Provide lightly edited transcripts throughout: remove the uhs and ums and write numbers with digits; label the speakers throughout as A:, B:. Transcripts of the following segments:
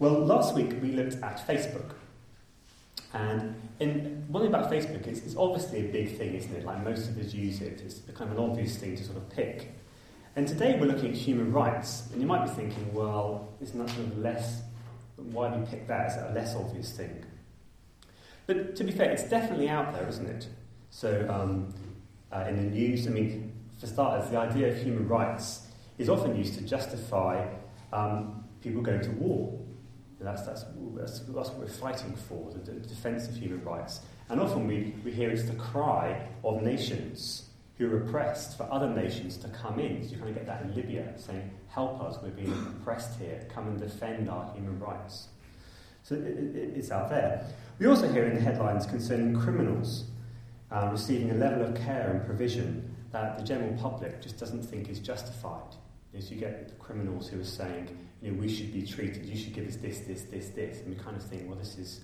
A: Well, last week we looked at Facebook. And one thing about Facebook is it's obviously a big thing, isn't it? Like most of us use it. It's become an obvious thing to sort of pick. And today we're looking at human rights. And you might be thinking, well, isn't that sort of less... Why do you pick that? Is that a less obvious thing? But to be fair, it's definitely out there, isn't it? So in the news, I mean, for starters, the idea of human rights is often used to justify people going to war. And that's what we're fighting for, the defence of human rights. And often we hear it's the cry of nations who are oppressed for other nations to come in. So you kind of get that in Libya, saying, help us, we're being oppressed here, come and defend our human rights. So it's out there. We also hear in the headlines concerning criminals receiving a level of care and provision that the general public just doesn't think is justified. So you get the criminals who are saying, we should be treated, you should give us this. And we kind of think, well, this is,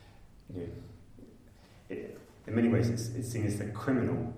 A: in many ways it's seen as the criminal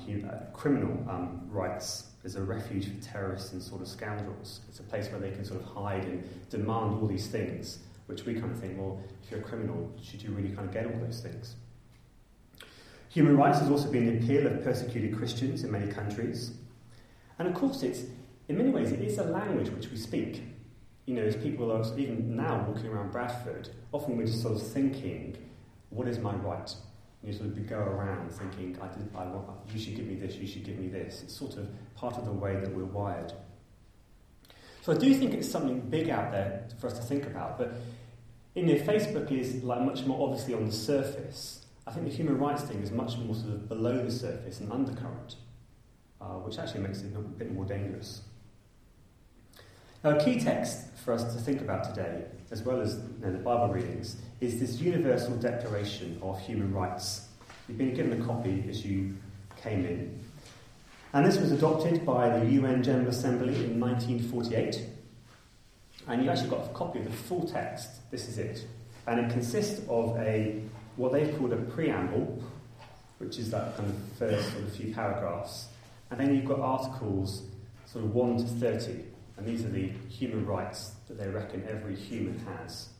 A: rights as a refuge for terrorists and sort of scoundrels. It's a place where they can sort of hide and demand all these things, which we kind of think, well, if you're a criminal, should you really kind of get all those things? Human rights has also been the appeal of persecuted Christians in many countries. And of course, in many ways, it is a language which we speak. As people are even now walking around Bradford, often we're just sort of thinking, what is my right? You sort of go around thinking, you should give me this, you should give me this. It's sort of part of the way that we're wired. So I do think it's something big out there for us to think about, but Facebook is like much more obviously on the surface. I think the human rights thing is much more sort of below the surface and undercurrent, which actually makes it a bit more dangerous. Now, a key text for us to think about today, as well as the Bible readings, is this Universal Declaration of Human Rights. You've been given a copy as you came in. And this was adopted by the UN General Assembly in 1948. And you actually got a copy of the full text. This is it. And it consists of what they've called a preamble, which is that kind of first sort of few paragraphs. And then you've got articles sort of 1 to 30. And these are the human rights that they reckon every human has.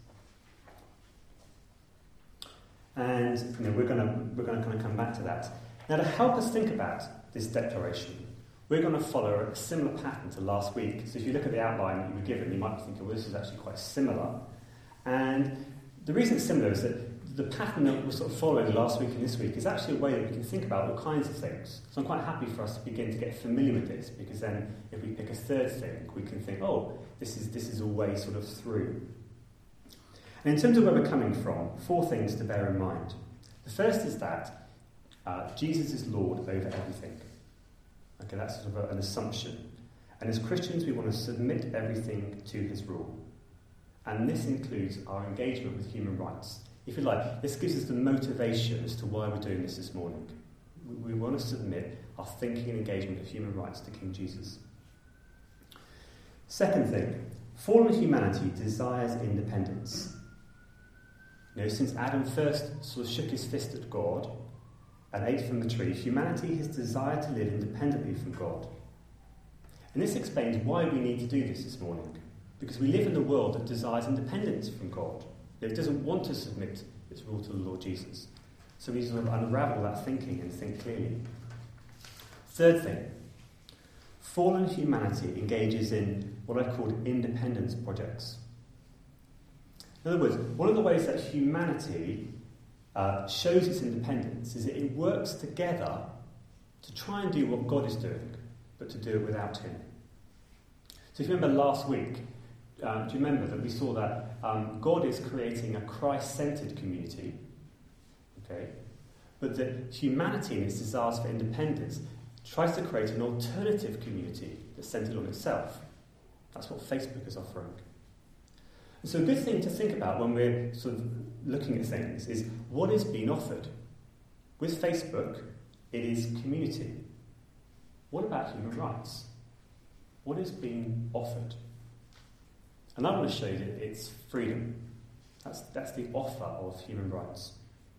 A: And we're going to kind of come back to that. Now, to help us think about this declaration, we're going to follow a similar pattern to last week. So if you look at the outline that you were given, you might be thinking, well, this is actually quite similar. And the reason it's similar is that the pattern that we're sort of following last week and this week is actually a way that we can think about all kinds of things. So I'm quite happy for us to begin to get familiar with this, because then if we pick a third thing, we can think, oh, this is a way sort of through. And in terms of where we're coming from, 4 things to bear in mind. The first is that Jesus is Lord over everything. Okay, that's sort of an assumption. And as Christians, we want to submit everything to his rule. And this includes our engagement with human rights. If you like, this gives us the motivation as to why we're doing this morning. We want to submit our thinking and engagement with human rights to King Jesus. Second thing, fallen humanity desires independence. Since Adam first sort of shook his fist at God and ate from the tree, humanity has desired to live independently from God. And this explains why we need to do this morning. Because we live in a world that desires independence from God. It doesn't want to submit its rule to the Lord Jesus. So we sort of unravel that thinking and think clearly. Third thing, fallen humanity engages in what I've called independence projects. In other words, one of the ways that humanity shows its independence is that it works together to try and do what God is doing, but to do it without him. So if you remember last week, do you remember that we saw that God is creating a Christ-centred community, okay? But that humanity in its desires for independence tries to create an alternative community that's centred on itself. That's what Facebook is offering. And so a good thing to think about when we're sort of looking at things is what is being offered. With Facebook, it is community. What about human rights? What is being offered? And I want to show you that it's freedom. That's the offer of human rights.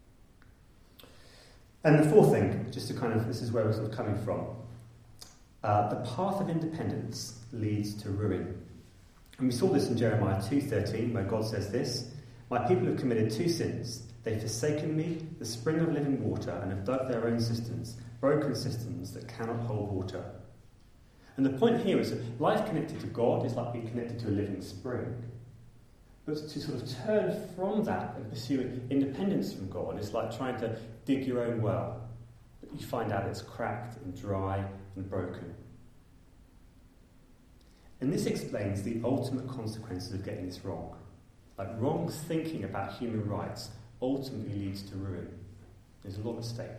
A: And the fourth thing, just to kind of, this is where we're sort of coming from. The path of independence leads to ruin. And we saw this in Jeremiah 2:13, where God says this, "My people have committed two sins. They've forsaken me, the spring of living water, and have dug their own cisterns, broken cisterns that cannot hold water." And the point here is that life connected to God is like being connected to a living spring. But to sort of turn from that and pursue independence from God is like trying to dig your own well. But you find out it's cracked and dry and broken. And this explains the ultimate consequences of getting this wrong. Like wrong thinking about human rights ultimately leads to ruin. There's a lot at stake.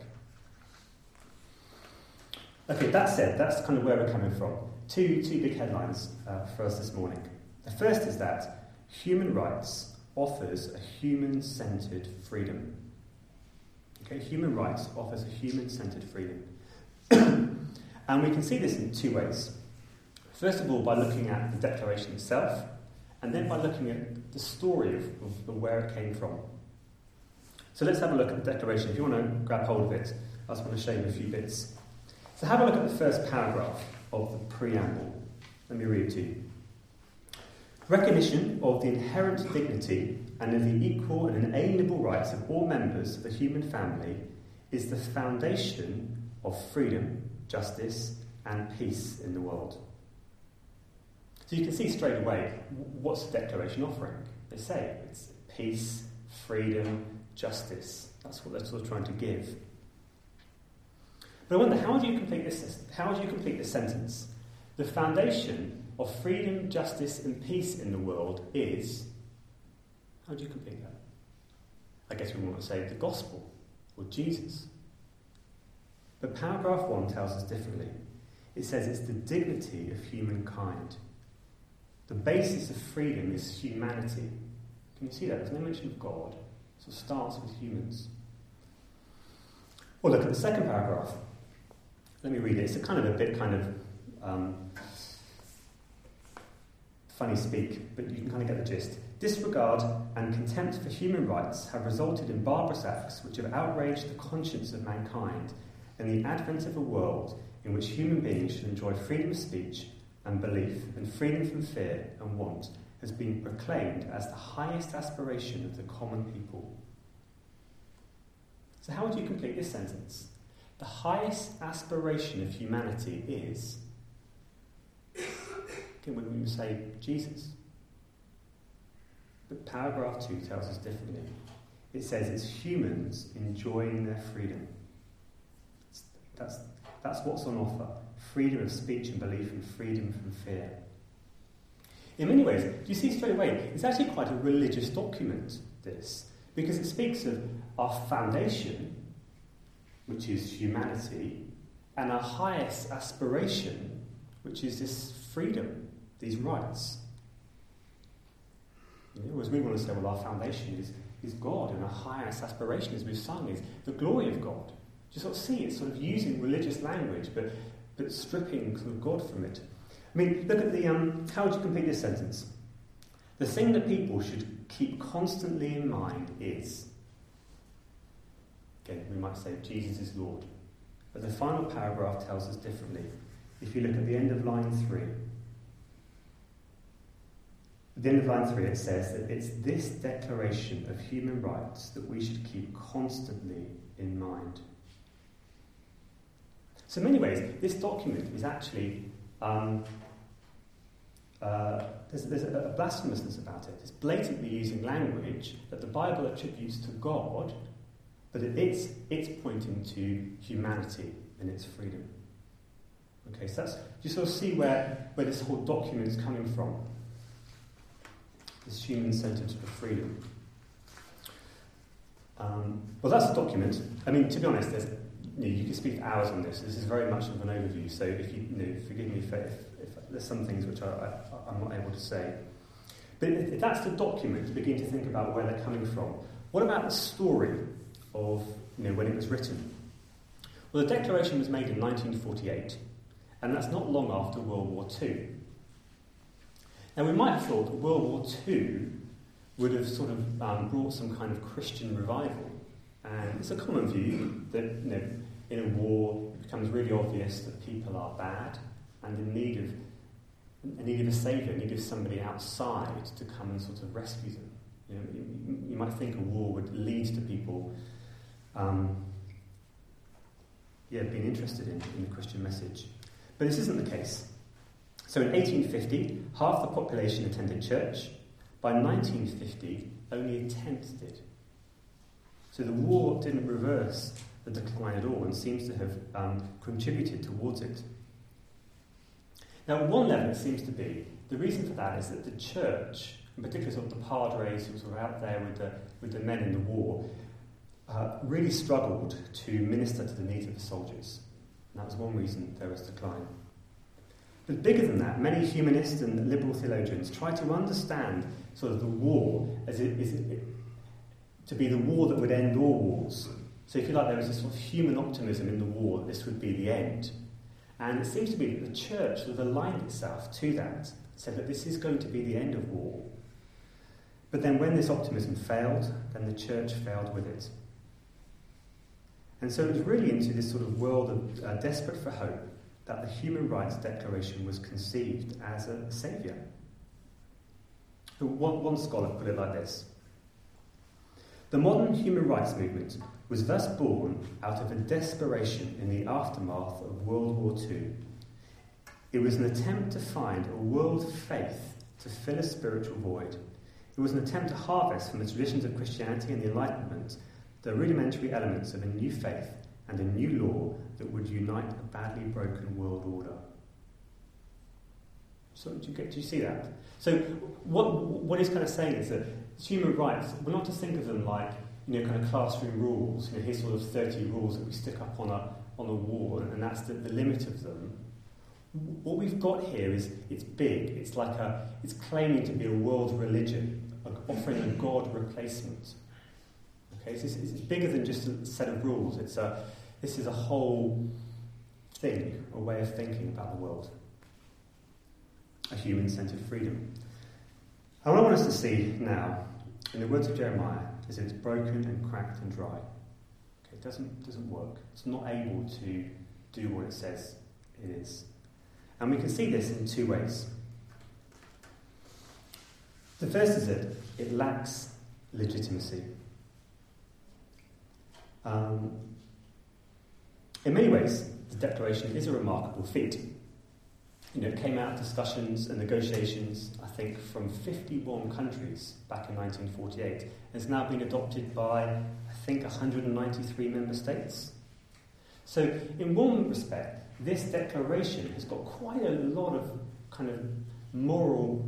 A: Okay, that said, that's kind of where we're coming from. Two big headlines for us this morning. The first is that human rights offers a human-centred freedom. Okay, human rights offers a human-centred freedom. And we can see this in two ways. First of all, by looking at the Declaration itself, and then by looking at the story of where it came from. So let's have a look at the Declaration. If you want to grab hold of it, I just want to show you a few bits. So have a look at the first paragraph of the preamble. Let me read it to you. "Recognition of the inherent dignity and of the equal and inalienable rights of all members of the human family is the foundation of freedom, justice, and peace in the world." So you can see straight away, what's the Declaration offering? They say it's peace, freedom, justice. That's what they're sort of trying to give. But I wonder, how do you complete this sentence? The foundation of freedom, justice, and peace in the world is... How do you complete that? I guess we want to say the gospel, or Jesus. But paragraph 1 tells us differently. It says it's the dignity of humankind. The basis of freedom is humanity. Can you see that? There's no mention of God. So it starts with humans. Well, look at the second paragraph. Let me read it. It's a bit funny speak, but you can kind of get the gist. "Disregard and contempt for human rights have resulted in barbarous acts which have outraged the conscience of mankind and the advent of a world in which human beings should enjoy freedom of speech and belief and freedom from fear and want has been proclaimed as the highest aspiration of the common people." So how would you complete this sentence? The highest aspiration of humanity is... Again, when we say Jesus. But paragraph 2 tells us differently. It says it's humans enjoying their freedom. That's what's on offer. Freedom of speech and belief and freedom from fear. In many ways, do you see straight away, it's actually quite a religious document, this, because it speaks of our foundation, which is humanity, and our highest aspiration, which is this freedom, these rights. Whereas we want to say, well, our foundation is God, and our highest aspiration, as we've sung, is the glory of God. You sort of see it sort of using religious language, but stripping sort of God from it. I mean, look at the, how would you complete this sentence? The thing that people should keep constantly in mind is, again, we might say Jesus is Lord. But the final paragraph tells us differently. If you look at the end of line 3, at the end of line 3 it says that it's this declaration of human rights that we should keep constantly in mind. So in many ways, this document is actually, there's a blasphemousness about it. It's blatantly using language that the Bible attributes to God, but it's pointing to humanity and its freedom. Okay, so that's, you sort of see where this whole document is coming from. This human-centered freedom. Well, that's the document. I mean, to be honest, you can speak for hours on this. This is very much of an overview, so if forgive me if there's some things which I'm not able to say. But if that's the document, to begin to think about where they're coming from. What about the story of when it was written? Well, the Declaration was made in 1948, and that's not long after World War II. Now, we might have thought that World War II would have sort of brought some kind of Christian revival. And it's a common view that in a war it becomes really obvious that people are bad and in need of a need of a saviour, a need of somebody outside to come and sort of rescue them. You might think a war would lead to people being interested in the Christian message. But this isn't the case. So in 1850, half the population attended church. By 1950, only a tenth did. So the war didn't reverse the decline at all and seems to have contributed towards it. Now, at one level, it seems to be, the reason for that is that the church, in particular sort of the padres who were out there with the men in the war, really struggled to minister to the needs of the soldiers. And that was one reason there was decline. But bigger than that, many humanists and liberal theologians try to understand sort of the war as to be the war that would end all wars. So if you like, there was this sort of human optimism in the war that this would be the end. And it seems to be that the church sort of aligned itself to that, said that this is going to be the end of war. But then when this optimism failed, then the church failed with it. And so it was really into this sort of world of desperate for hope that the Human Rights Declaration was conceived as a saviour. One scholar put it like this: the modern human rights movement was thus born out of a desperation in the aftermath of World War II. It was an attempt to find a world faith to fill a spiritual void. It was an attempt to harvest from the traditions of Christianity and the Enlightenment the rudimentary elements of a new faith and a new law that would unite a badly broken world order. So do you see that? So what he's kind of saying is that human rights, we're not to think of them like, kind of classroom rules. Here's sort of 30 rules that we stick up on a wall, and that's the limit of them. What we've got here is, it's big. It's like it's claiming to be a world religion, offering a God replacement. Okay, so it's bigger than just a set of rules. This is a whole thing, a way of thinking about the world. A human-centered freedom. And what I want us to see now, in the words of Jeremiah, is that it's broken and cracked and dry. Okay, it doesn't work. It's not able to do what it says it is. And we can see this in two ways. The first is that it lacks legitimacy. In many ways, the Declaration is a remarkable feat. It came out of discussions and negotiations, I think, from 51 countries back in 1948, and has now been adopted by, I think, 193 member states. So, in one respect, this declaration has got quite a lot of kind of moral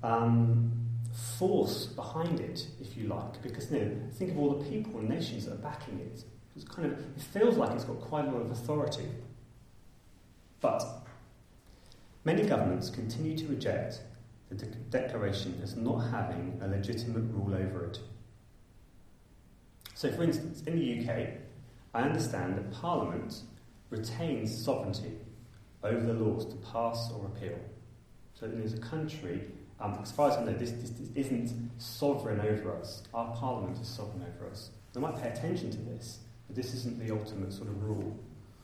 A: force behind it, if you like, because think of all the people and nations that are backing it. It feels like it's got quite a lot of authority. But many governments continue to reject the declaration as not having a legitimate rule over it. So, for instance, in the UK, I understand that Parliament retains sovereignty over the laws to pass or repeal. So there's a country, as far as I know, this isn't sovereign over us. Our Parliament is sovereign over us. They might pay attention to this, but this isn't the ultimate sort of rule.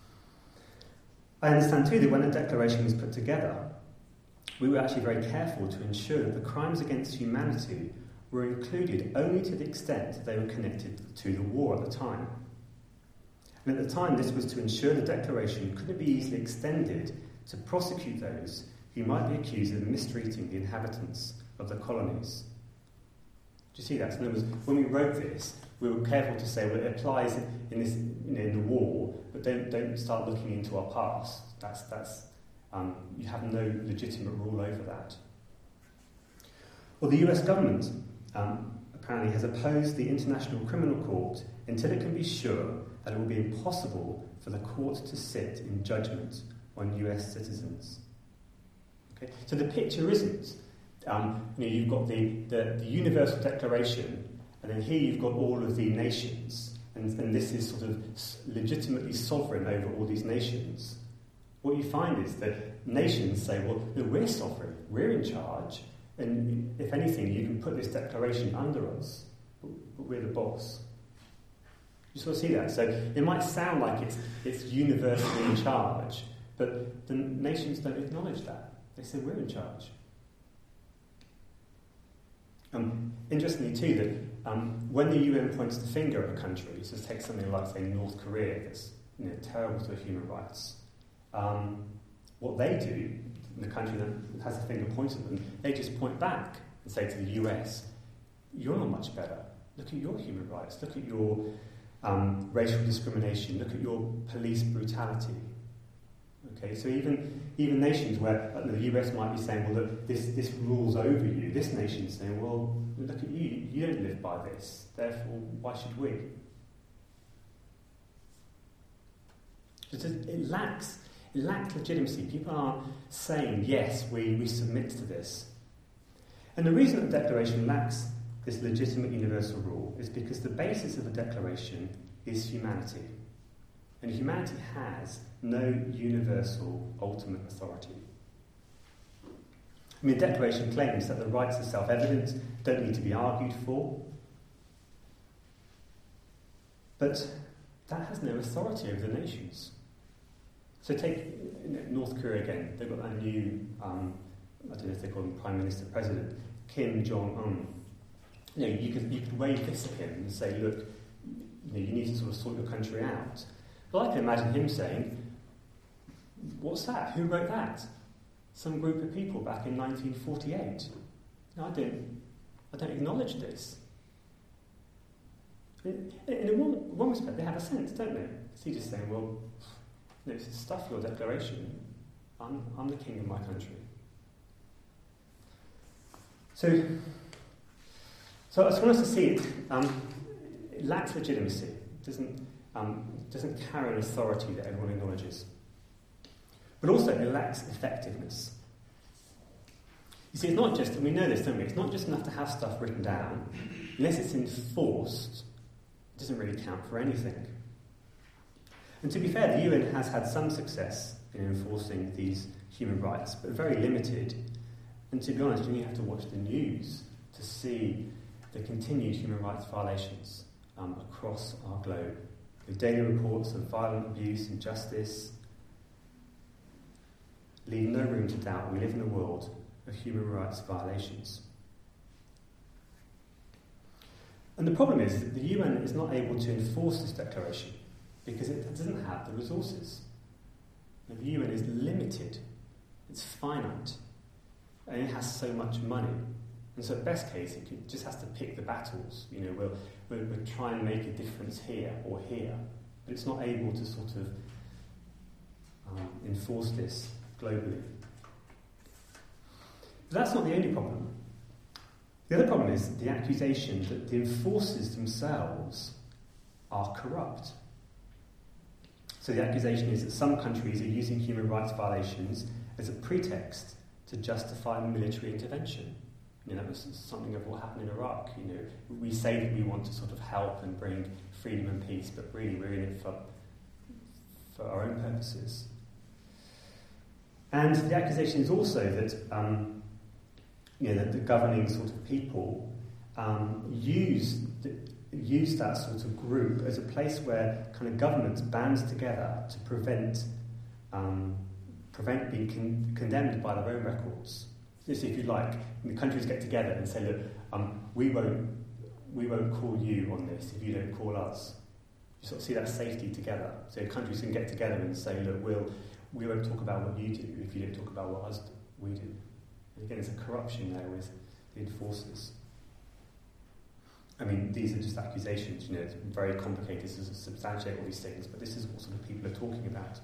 A: I understand too that when the Declaration was put together, we were actually very careful to ensure that the crimes against humanity were included only to the extent they were connected to the war at the time. And at the time, this was to ensure the Declaration couldn't be easily extended to prosecute those who might be accused of mistreating the inhabitants of the colonies. Do you see that? So in other words, when we wrote this, we were careful to say, well, it applies in this, in the war, but don't start looking into our past. That's you have no legitimate rule over that. Well, the US government apparently has opposed the International Criminal Court until it can be sure that it will be impossible for the court to sit in judgment on US citizens. Okay? So the picture isn't, you've got the Universal Declaration, and then here you've got all of the nations, and this is sort of legitimately sovereign over all these nations. What you find is that nations say, well, no, we're sovereign, we're in charge, and if anything, you can put this declaration under us, but we're the boss. You sort of see that. So it might sound like it's universally in charge, but the nations don't acknowledge that. They say we're in charge. Interestingly too, that when the UN points the finger at a country, so take something like, say, North Korea, that's terrible to human rights, what they do, the country that has the finger pointed at them, they just point back and say to the US, you're not much better. Look at your human rights. Look at your racial discrimination. Look at your police brutality. Okay, so even nations where the US might be saying, well, look, this rules over you. This nation's saying, well, look at you. You don't live by this. Therefore, why should we? It lacks legitimacy. People aren't saying, yes, we submit to this. And the reason that the Declaration lacks this legitimate universal rule is because the basis of the Declaration is humanity. And humanity has no universal ultimate authority. I mean, the Declaration claims that the rights are self-evident, don't need to be argued for. But that has no authority over the nations. So take North Korea again. They've got that new, I don't know if they call him Prime Minister, President, Kim Jong-un. You could wave this at him and say, look, you need to sort of sort your country out. But I can imagine him saying, what's that? Who wrote that? Some group of people back in 1948. No, I don't acknowledge this. In one respect, they have a sense, don't they? So you're just saying, well, this is stuff your declaration. I'm the king of my country. So I just want us to see it. It lacks legitimacy. It doesn't carry an authority that everyone acknowledges. But also, it lacks effectiveness. You see, it's not just, and we know this, don't we? It's not just enough to have stuff written down. Unless it's enforced, it doesn't really count for anything. And to be fair, the UN has had some success in enforcing these human rights, but very limited. And to be honest, you only have to watch the news to see the continued human rights violations across our globe. The daily reports of violent abuse, injustice, leave no room to doubt we live in a world of human rights violations. And the problem is that the UN is not able to enforce this declaration because it doesn't have the resources. The UN is limited, it's finite, and it has so much money. And so at best case, it just has to pick the battles. We'll try and make a difference here or here, but it's not able to sort of enforce this globally. But that's not the only problem. The other problem is the accusation that the enforcers themselves are corrupt. So the accusation is that some countries are using human rights violations as a pretext to justify military intervention. That was something of what happened in Iraq. We say that we want to sort of help and bring freedom and peace, but really we're in it for our own purposes. And the accusation is also that that the governing sort of people use that sort of group as a place where kind of governments band together to prevent being condemned by their own records. Just if you like, the countries get together and say, look, we won't call you on this if you don't call us. You sort of see that safety together. So countries can get together and say, look, we won't talk about what you do if you don't talk about what we do. And again, there's a corruption there with the enforcers. I mean, these are just accusations, it's very complicated to substantiate all these things, but this is what sort of people are talking about.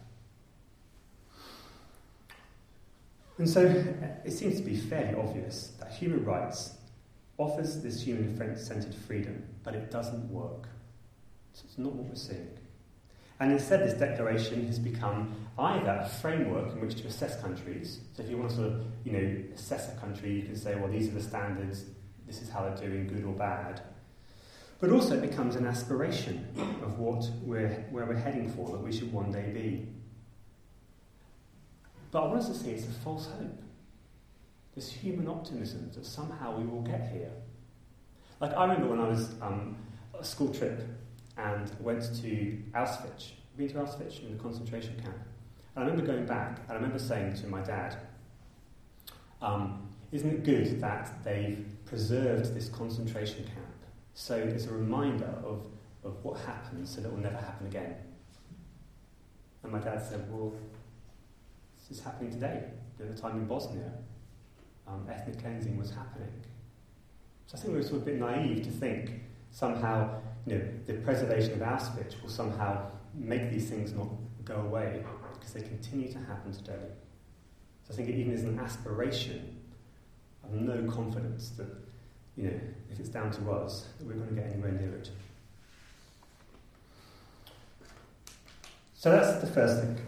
A: And so it seems to be fairly obvious that human rights offers this human-centred freedom, but it doesn't work. So it's not what we're seeing. And instead, this declaration has become either a framework in which to assess countries. So if you want to sort of, assess a country, you can say, well, these are the standards, this is how they're doing, good or bad. But also it becomes an aspiration of where we're heading for, that we should one day be. But I want us to see it's a false hope. This human optimism that somehow we will get here. Like, I remember when I was on a school trip and went to Auschwitz. Been to Auschwitz in the concentration camp. And I remember going back and I remember saying to my dad, Isn't it good that they've preserved this concentration camp so it's a reminder of what happened so that it will never happen again? And my dad said, well, this is happening today. At the time in Bosnia, ethnic cleansing was happening. So I think we were sort of a bit naive to think somehow, the preservation of Auschwitz will somehow make these things not go away, because they continue to happen today. So I think it even is an aspiration. I have no confidence that, if it's down to us, that we're going to get anywhere near it. So that's the first thing.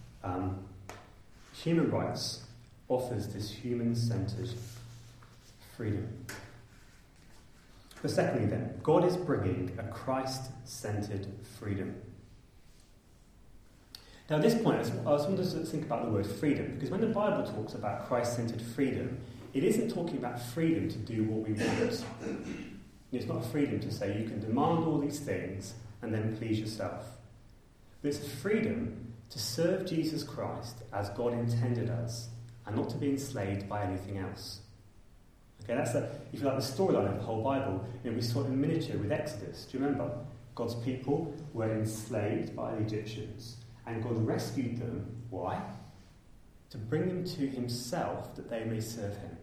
A: Human rights offers this human-centred freedom. But secondly then, God is bringing a Christ-centred freedom. Now at this point, I just want to think about the word freedom, because when the Bible talks about Christ-centred freedom, it isn't talking about freedom to do what we want. It's not a freedom to say you can demand all these things and then please yourself. But it's a freedom to serve Jesus Christ as God intended us, and not to be enslaved by anything else. Okay, that's if you like, the storyline of the whole Bible. We saw it in miniature with Exodus. Do you remember? God's people were enslaved by the Egyptians, and God rescued them. Why? To bring them to himself, that they may serve him.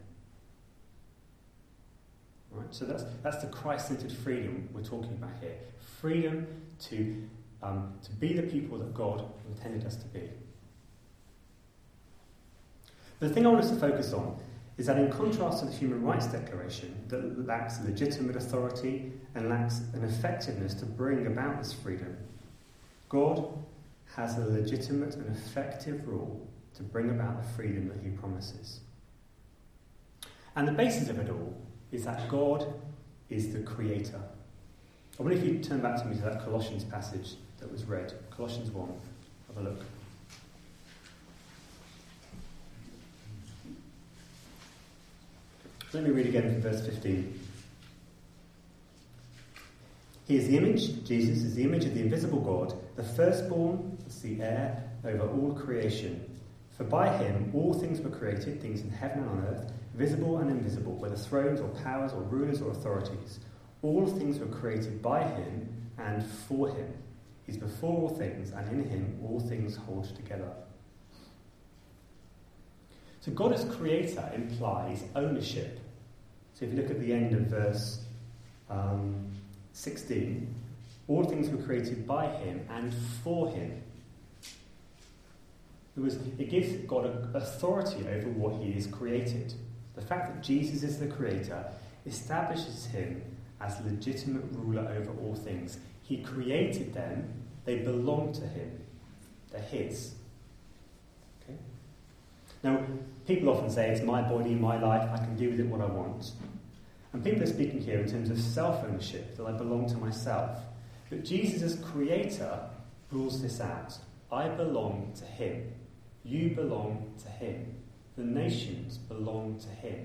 A: Right? So that's the Christ-centered freedom we're talking about here. Freedom to be the people that God intended us to be. But the thing I want us to focus on is that in contrast to the Human Rights Declaration that lacks legitimate authority and lacks an effectiveness to bring about this freedom, God has a legitimate and effective rule to bring about the freedom that he promises. And the basis of it all is that God is the creator. I wonder if you turn back to me to that Colossians passage that was read, Colossians 1. Have a look. Let me read again from verse 15. He is the image, Jesus is the image of the invisible God, the firstborn, that's the heir, over all creation. For by him all things were created, things in heaven and on earth, visible and invisible, whether thrones or powers or rulers or authorities. All things were created by him and for him. He's before all things, and in him all things hold together. So God as creator implies ownership. So if you look at the end of verse 16, all things were created by him and for him. It gives God authority over what he has created. The fact that Jesus is the creator establishes him as legitimate ruler over all things. He created them, they belong to him, they're his. Okay? Now, people often say it's my body, my life, I can do with it what I want. And people are speaking here in terms of self-ownership, that I belong to myself. But Jesus as creator rules this out. I belong to him. You belong to him. The nations belong to him.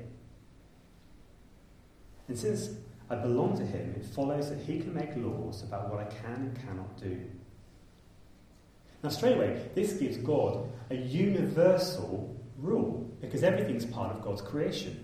A: And since I belong to him, it follows that he can make laws about what I can and cannot do. Now, straight away, this gives God a universal rule, because everything's part of God's creation.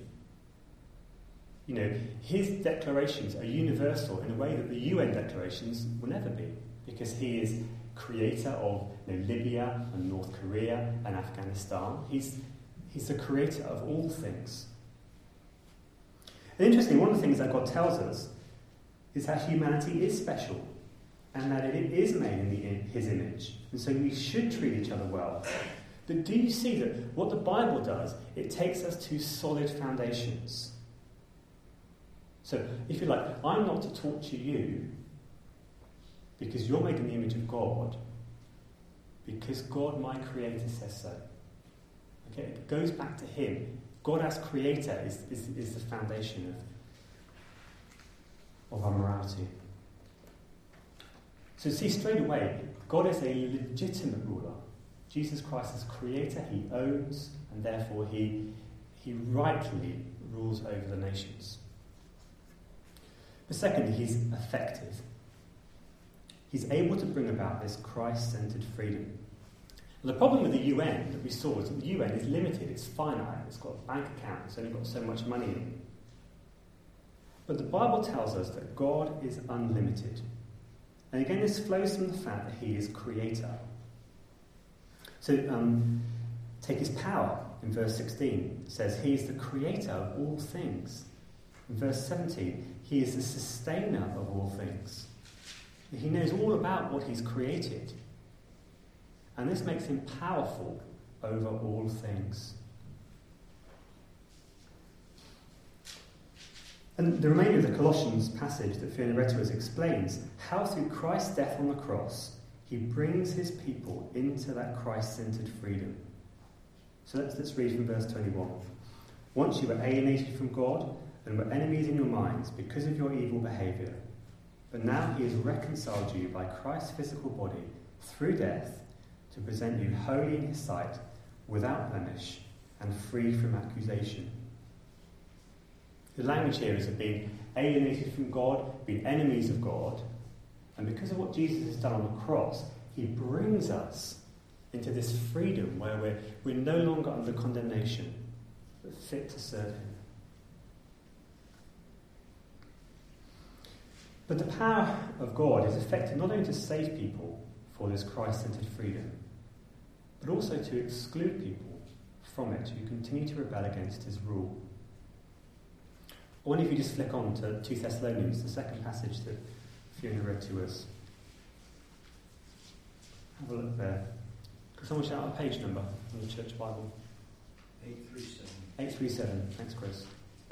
A: His declarations are universal in a way that the UN declarations will never be, because he is creator of Libya and North Korea and Afghanistan. He's the creator of all things. And interestingly, one of the things that God tells us is that humanity is special and that it is made in his image. And so we should treat each other well. But do you see that what the Bible does, it takes us to solid foundations. So, if you like, I'm not to torture you because you're made in the image of God, because God, my creator, says so. Okay, it goes back to him. God as creator is the foundation of our morality. So see, straight away, God is a legitimate ruler. Jesus Christ is creator, he owns, and therefore he rightly rules over the nations. But secondly, he's effective. He's able to bring about this Christ-centered freedom. The problem with the UN that we saw is that the UN is limited, it's finite, it's got a bank account, it's only got so much money in. But the Bible tells us that God is unlimited. And again, this flows from the fact that he is creator. So, take his power in verse 16. It says, he is the creator of all things. In verse 17, he is the sustainer of all things. He knows all about what he's created. And this makes him powerful over all things. And the remainder of the Colossians passage that Fiona read to us explains how through Christ's death on the cross, he brings his people into that Christ-centered freedom. So let's read from verse 21. Once you were alienated from God and were enemies in your minds because of your evil behaviour. But now he has reconciled you by Christ's physical body through death to present you holy in his sight, without blemish, and free from accusation. The language here is of being alienated from God, being enemies of God, and because of what Jesus has done on the cross, he brings us into this freedom where we're no longer under condemnation, but fit to serve him. But the power of God is effective not only to save people for this Christ-centered freedom, but also to exclude people from it who continue to rebel against his rule. I wonder if you just flick on to 2 Thessalonians, the second passage that Fiona read to us. Have a look there. Could someone shout out a page number on the Church Bible?
B: 837.
A: 837. Thanks, Chris.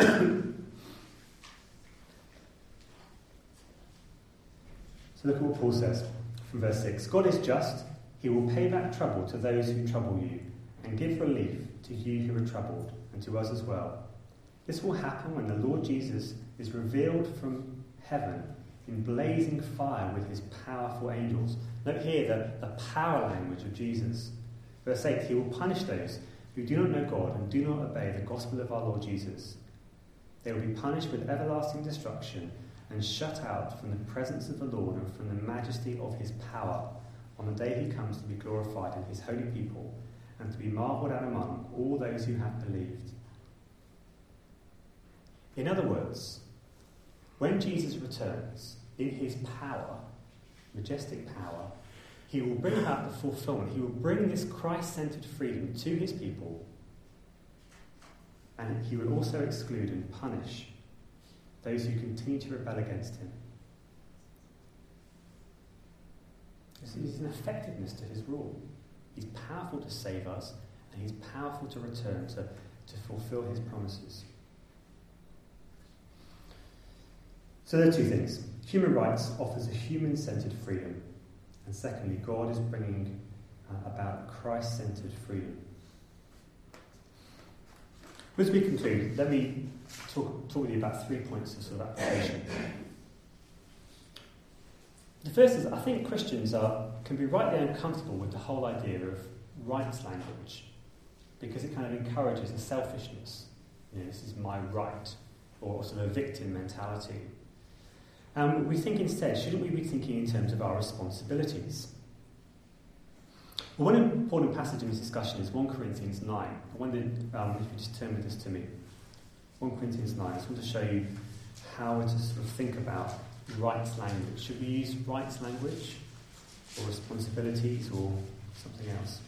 A: So look at what Paul says from verse 6. God is just. He will pay back trouble to those who trouble you and give relief to you who are troubled and to us as well. This will happen when the Lord Jesus is revealed from heaven in blazing fire with his powerful angels. Note here the power language of Jesus. Verse 8, he will punish those who do not know God and do not obey the gospel of our Lord Jesus. They will be punished with everlasting destruction and shut out from the presence of the Lord and from the majesty of his power on the day he comes to be glorified in his holy people and to be marvelled at among all those who have believed. In other words, when Jesus returns in his power, majestic power, he will bring about the fulfillment. He will bring this Christ-centered freedom to his people, and he will also exclude and punish those who continue to rebel against him. There's an effectiveness to his rule. He's powerful to save us, and he's powerful to return to fulfill his promises. So there are two things. Human rights offers a human-centered freedom, and secondly, God is bringing about Christ-centered freedom. As we conclude, let me talk with you about 3 points of sort of application. The first is, I think Christians can be rightly uncomfortable with the whole idea of rights language, because it kind of encourages a selfishness. This is my right, or sort of a victim mentality. We think instead, shouldn't we be thinking in terms of our responsibilities? Well, one important passage in this discussion is 1 Corinthians 9. I wondered if you just turn with this to me. 1 Corinthians 9. I just want to show you how to sort of think about rights language. Should we use rights language, or responsibilities, or something else?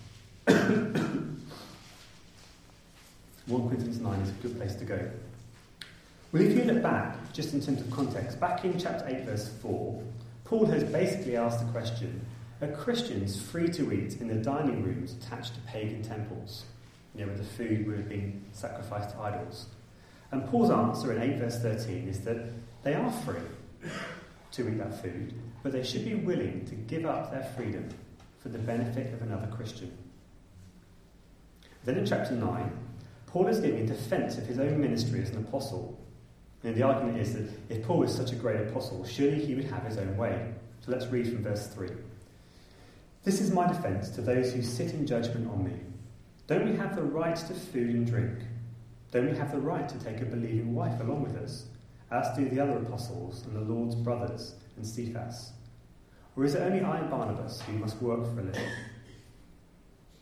A: 1 Corinthians 9 is a good place to go. Well, if you look back, just in terms of context, back in chapter 8, verse 4, Paul has basically asked the question, are Christians free to eat in the dining rooms attached to pagan temples, where the food would have been sacrificed to idols? And Paul's answer in 8, verse 13 is that they are free to eat that food, but they should be willing to give up their freedom for the benefit of another Christian. Then in chapter 9, Paul is giving a defence of his own ministry as an apostle. And the argument is that if Paul was such a great apostle, surely he would have his own way. So let's read from verse 3. This is my defence to those who sit in judgment on me. Don't we have the right to food and drink? Don't we have the right to take a believing wife along with us, as do the other apostles and the Lord's brothers and Cephas? Or is it only I and Barnabas who must work for a living?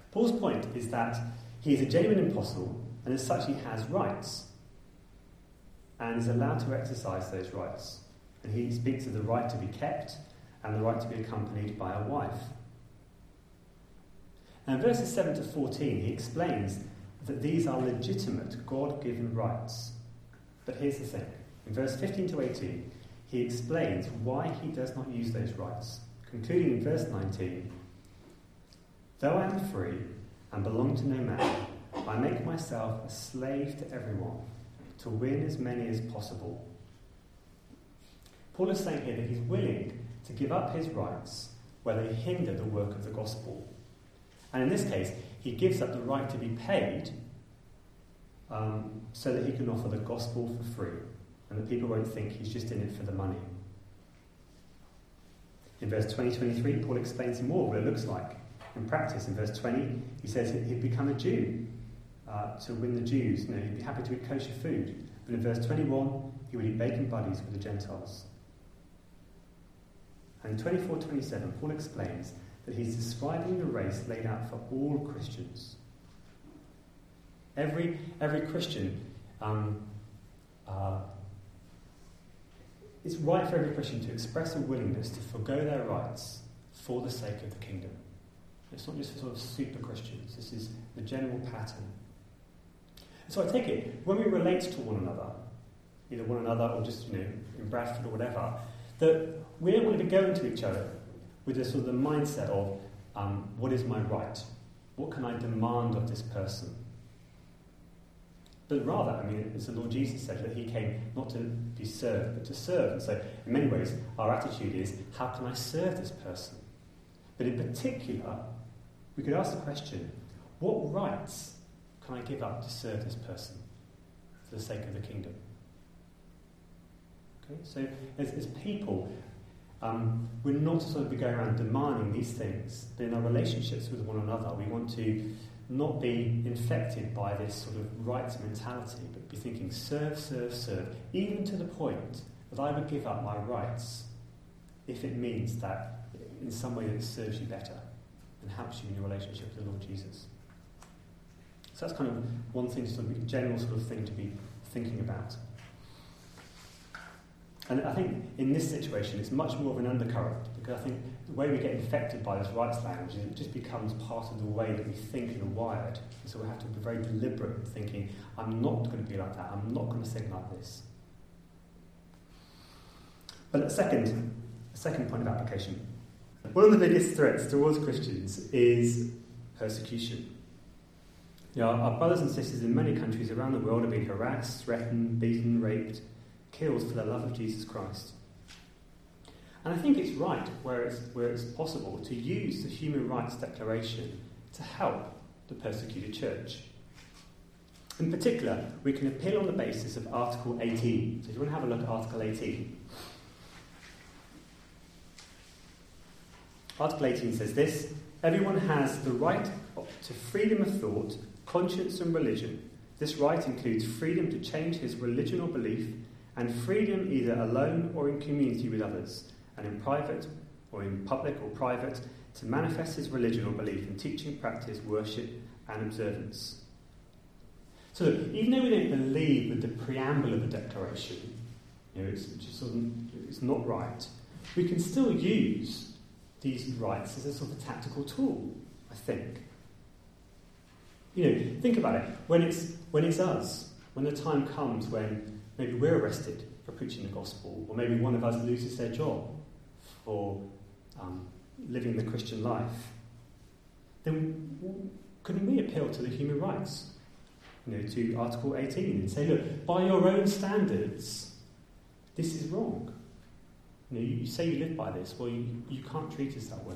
A: Paul's point is that he is a genuine apostle, and as such he has rights, and is allowed to exercise those rights. And he speaks of the right to be kept and the right to be accompanied by a wife. And in verses 7 to 14, he explains that these are legitimate, God-given rights. But here's the thing. In verse 15 to 18, he explains why he does not use those rights, concluding in verse 19, "Though I am free and belong to no man, I make myself a slave to everyone, to win as many as possible." Paul is saying here that he's willing to give up his rights where they hinder the work of the gospel. And in this case, he gives up the right to be paid so that he can offer the gospel for free, and that people won't think he's just in it for the money. In verse 20-23, Paul explains more what it looks like. In practice, in verse 20, he says he'd become a Jew to win the Jews. He'd be happy to eat kosher food. But in verse 21, he would eat bacon buddies with the Gentiles. And in 24-27, Paul explains that he's describing the race laid out for all Christians. Every Christian, it's right for every Christian to express a willingness to forgo their rights for the sake of the kingdom. It's not just for sort of super Christians. This is the general pattern. So I take it, when we relate to one another, either one another or just, in Bradford or whatever, that we don't want to be going to each other with this sort of the mindset of, what is my right? What can I demand of this person? But rather, as the Lord Jesus said, that he came not to be served, but to serve. And so, in many ways, our attitude is, how can I serve this person? But in particular, we could ask the question, what rights can I give up to serve this person for the sake of the kingdom? Okay, so as people, we're not to sort of be going around demanding these things, but in our relationships with one another, we want to not be infected by this sort of rights mentality, but be thinking, serve, serve, serve, even to the point that I would give up my rights if it means that in some way that serves you better and helps you in your relationship with the Lord Jesus. So that's kind of one thing, sort of general sort of thing to be thinking about. And I think in this situation it's much more of an undercurrent, because I think the way we get infected by this rights language is it just becomes part of the way that we think and are wired. And so we have to be very deliberate in thinking, I'm not going to be like that, I'm not going to think like this. But a second point of application. One of the biggest threats towards Christians is persecution. Our brothers and sisters in many countries around the world are being harassed, threatened, beaten, raped, killed for the love of Jesus Christ. And I think it's right, where it's possible, to use the Human Rights Declaration to help the persecuted church. In particular, we can appeal on the basis of Article 18. So if you want to have a look at Article 18. Article 18 says this: everyone has the right to freedom of thought, conscience and religion. This right includes freedom to change his religion or belief, and freedom either alone or in community with others, and in private or in public or private, to manifest his religion or belief in teaching, practice, worship and observance. So look, even though we don't believe with the preamble of the Declaration, it's not right, we can still use these rights as a sort of tactical tool, I think. Think about it. When it's us, when the time comes when maybe we're arrested for preaching the gospel, or maybe one of us loses their job for living the Christian life, then couldn't we appeal to the human rights, to Article 18 and say, look, by your own standards, this is wrong. You say you live by this, well, you can't treat us that way.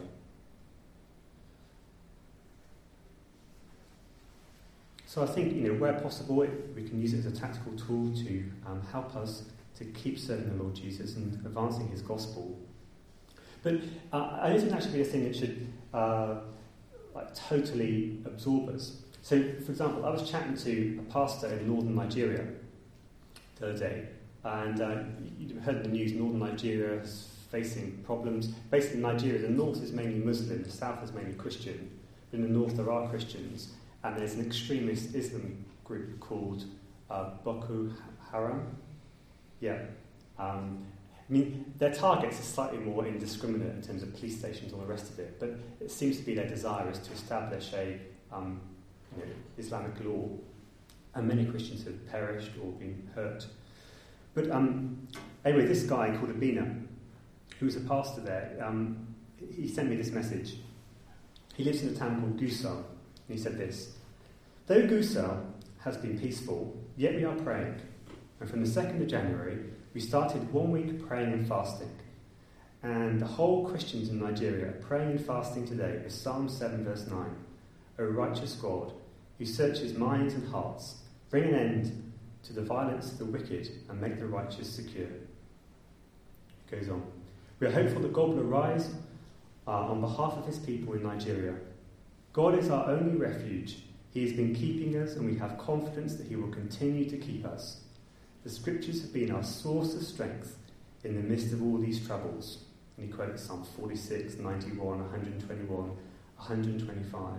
A: So I think, where possible, we can use it as a tactical tool to help us to keep serving the Lord Jesus and advancing his gospel. But I don't think that should be a thing that should totally absorb us. So, for example, I was chatting to a pastor in northern Nigeria the other day, and you've heard in the news, northern Nigeria is facing problems. Basically, Nigeria, the north is mainly Muslim, the south is mainly Christian. In the north there are Christians, and there's an extremist Islam group called Boko Haram. Yeah. I mean, their targets are slightly more indiscriminate in terms of police stations and all the rest of it, but it seems to be their desire is to establish a Islamic law, and many Christians have perished or been hurt. But anyway, this guy called Abina, who was a pastor there, he sent me this message. He lives in a town called Gusau, and he said this: "Though Gusau has been peaceful, yet we are praying, and from the 2nd of January, we started 1 week praying and fasting, and the whole Christians in Nigeria are praying and fasting today with Psalm 7 verse 9. O righteous God, who searches minds and hearts, bring an end to the violence of the wicked and make the righteous secure." It goes on. "We are hopeful that God will arise on behalf of his people in Nigeria. God is our only refuge. He has been keeping us, and we have confidence that he will continue to keep us. The scriptures have been our source of strength in the midst of all these troubles." And he quotes Psalm 46, 91, 121, 125.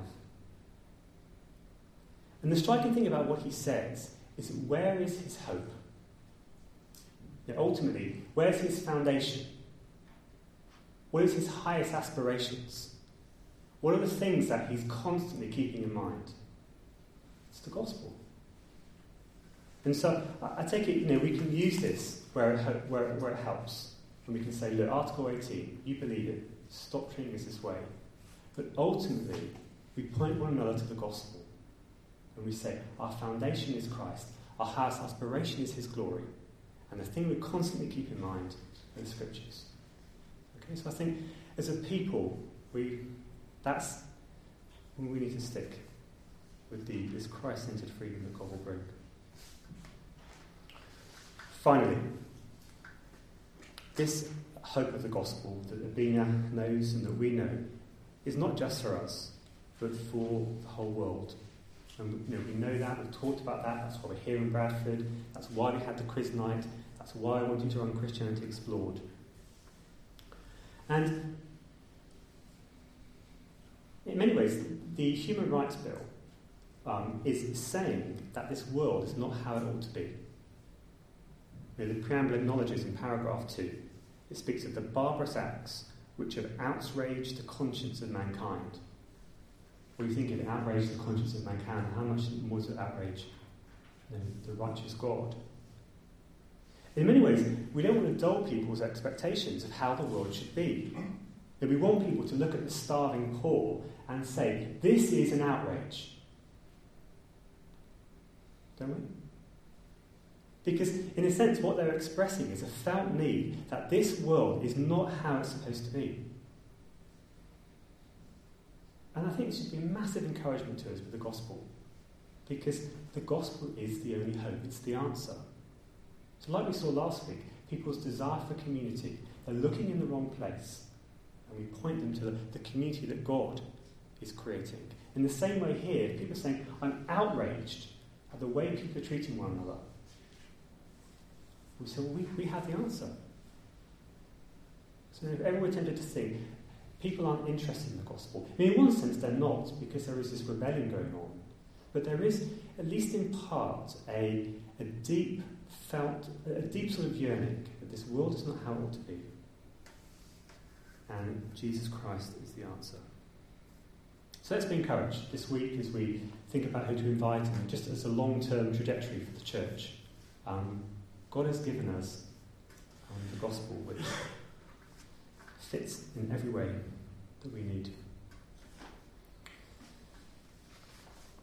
A: And the striking thing about what he says is, where is his hope? Ultimately, where's his foundation? What is his highest aspirations? What are the things that he's constantly keeping in mind? It's the gospel. And so I take it, we can use this where it helps. And we can say, look, Article 18, you believe it, stop treating us this way. But ultimately, we point one another to the gospel. And we say, our foundation is Christ, our highest aspiration is his glory. And the thing we constantly keep in mind are the scriptures. Okay, so I think as a people, that's when we need to stick with this Christ-centered freedom that God will bring. Finally, this hope of the gospel that Abina knows and that we know is not just for us, but for the whole world. And we know that, we've talked about that, that's why we're here in Bradford, that's why we had the quiz night, that's why I wanted to run Christianity Explored. And in many ways, the Human Rights Bill is saying that this world is not how it ought to be. The preamble acknowledges in paragraph 2, it speaks of the barbarous acts which have outraged the conscience of mankind. When you think of it, outraged the conscience of mankind, how much more does it outrage the righteous God? In many ways, we don't want to dull people's expectations of how the world should be. And we want people to look at the starving poor and say, this is an outrage. Don't we? Because, in a sense, what they're expressing is a felt need that this world is not how it's supposed to be. And I think it should be a massive encouragement to us with the gospel. Because the gospel is the only hope, it's the answer. So like we saw last week, people's desire for community, they're looking in the wrong place. And we point them to the community that God is creating. In the same way here, people are saying, I'm outraged at the way people are treating one another. We say, well, we have the answer. So if ever we're tempted to think, people aren't interested in the gospel. I mean, in one sense they're not, because there is this rebellion going on. But there is, at least in part, a deep sort of yearning that this world is not how it ought to be. And Jesus Christ is the answer. So let's be encouraged this week as we think about who to invite and just as a long-term trajectory for the church. God has given us the gospel which fits in every way that we need.